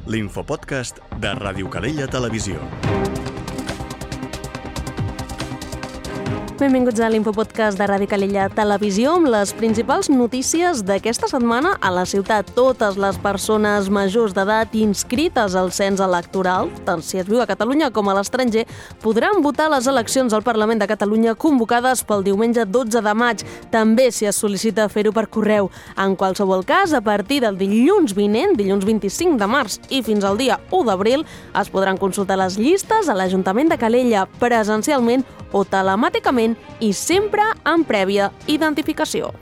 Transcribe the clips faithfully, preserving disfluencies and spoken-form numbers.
l'infopodcast de Ràdio Calella Televisió. Benvinguts a l'Infopodcast de Ràdio Calella Televisió amb les principals notícies d'aquesta setmana a la ciutat. Totes les persones majors d'edat inscrites al cens electoral, tant si es viu a Catalunya com a l'estranger, podran votar a les eleccions al Parlament de Catalunya convocades pel diumenge dotze de maig. També si es sol·licita fer-ho per correu. En qualsevol cas, a partir del dilluns vinent, dilluns vint-i-cinc de març i fins al dia u d'abril, es podran consultar les llistes a l'Ajuntament de Calella presencialment o telemàticament i sempre amb prèvia identificació.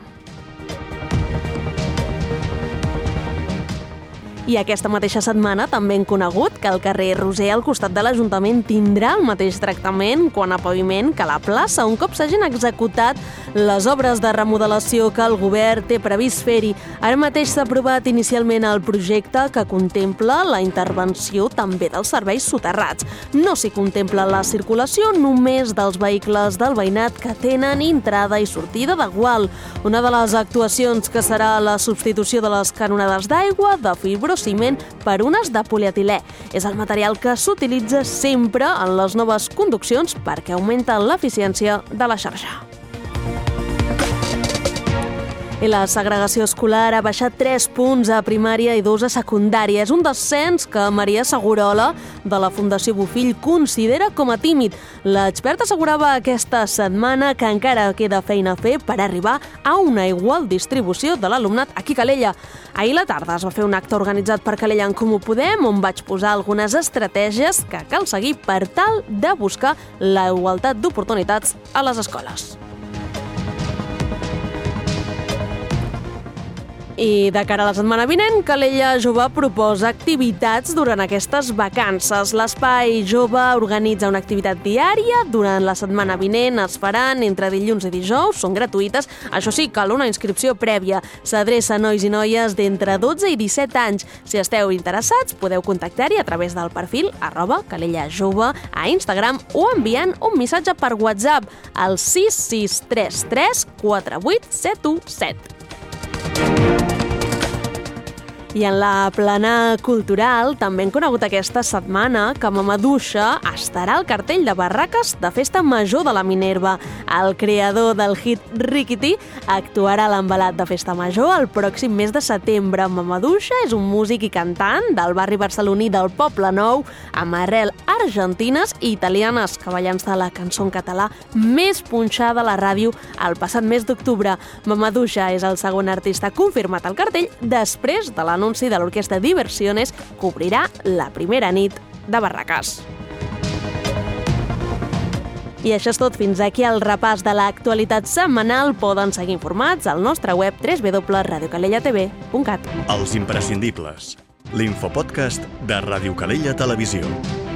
I aquesta mateixa setmana també hem conegut que el carrer Roser al costat de l'Ajuntament tindrà el mateix tractament quant a paviment que la plaça, un cop s'hagin executat les obres de remodelació que el govern té previst fer-hi. Ara mateix s'ha aprovat inicialment el projecte que contempla la intervenció també dels serveis soterrats. No s'hi contempla la circulació només dels vehicles del veïnat que tenen entrada i sortida de gual. Una de les actuacions que serà la substitució de les canonades d'aigua, de fibrociment, per unes de polietilè. És el material que s'utilitza sempre en les noves conduccions perquè augmenta l'eficiència de la xarxa. I la segregació escolar ha baixat tres punts a primària i dos a secundària. És un descens que Maria Segurola, de la Fundació Bofill, considera com a tímid. L'expert assegurava aquesta setmana que encara queda feina a fer per arribar a una igual distribució de l'alumnat aquí a Calella. Ahir a la tarda es va fer un acte organitzat per Calella en Comú Podem, on vaig posar algunes estratègies que cal seguir per tal de buscar la igualtat d'oportunitats a les escoles. I de cara a la setmana vinent, Calella Jove proposa activitats durant aquestes vacances. L'Espai Jove organitza una activitat diària. Durant la setmana vinent es faran entre dilluns i dijous, són gratuïtes. Això sí, cal una inscripció prèvia. S'adreça a nois i noies d'entre dotze i disset anys. Si esteu interessats, podeu contactar-hi a través del perfil arroba Calella Jove a Instagram o enviant un missatge per WhatsApp al sis sis tres tres quatre vuit set u set. I en la plana cultural també hem conegut aquesta setmana que Mamaduixa estarà al cartell de barraques de Festa Major de la Minerva. El creador del hit Riquití actuarà a l'envelat de Festa Major el pròxim mes de setembre. Mamaduixa és un músic i cantant del barri barceloní del Poble Nou amb arrel argentines i italianes que va llançar la cançó en català més punxada a la ràdio el passat mes d'octubre. Mamaduixa és el segon artista confirmat al cartell després de la l'anunci de l'orquestra Diversiones que obrirà la primera nit de barraques. I això és tot. Fins aquí el repàs de l'actualitat setmanal. Poden seguir informats al nostre web w w w punt radio calella t v punt cat. Els imprescindibles. L'infopodcast de Ràdio Calella Televisió.